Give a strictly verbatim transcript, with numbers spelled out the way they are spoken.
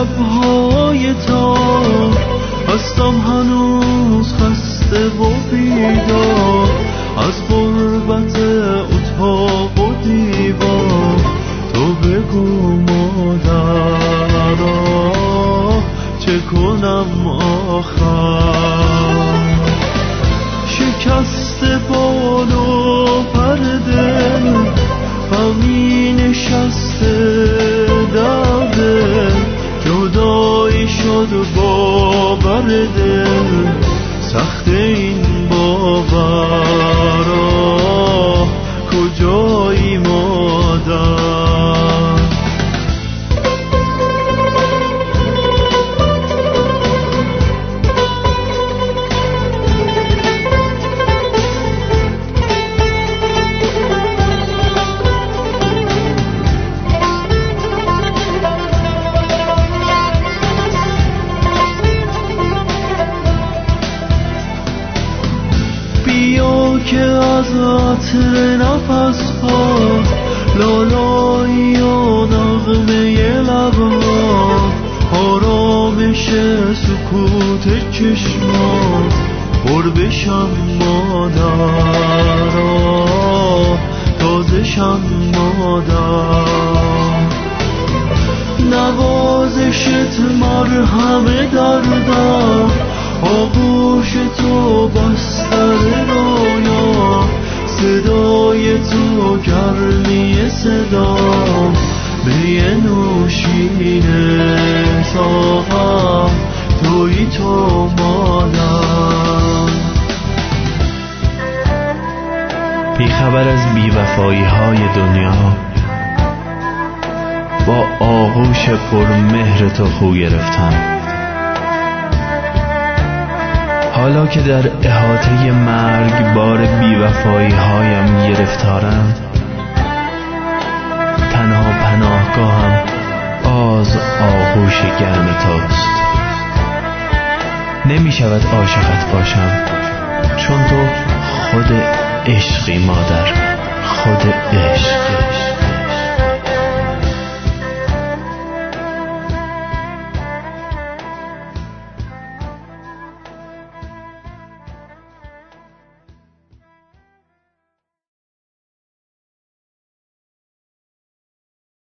شب‌های تار هستم هنوز خسته و بیدار، از غربت اتاق و دیوار. تو بگو مادرها چه کنم آخر؟ شکست بال و پر دل غمی نشسته در دل، جدایی شد باور دل، سخت این باورا کجایی مادر؟ که از عطر نفس ها، لالایی و نغمه لبها، آرامش سکوت چشمات، پر بشم مادرها، تازشم مادر. نوازشت مرهم دردم، آغوش تو بستر رویا، صدای تو گرمی صدام، می نوشینه ساغر، توی تو مادر. بی خبر از بی‌وفایی های دنیا، با آغوش پرمهر تو خو گرفتم. حالا که در احاطه مرگ بار بی‌وفایی هایم گرفتارم، تنها پناهگاهم باز آغوش گرم توست. نمی شود عاشقت باشم، چون تو خود عشقی مادر، خود عشق.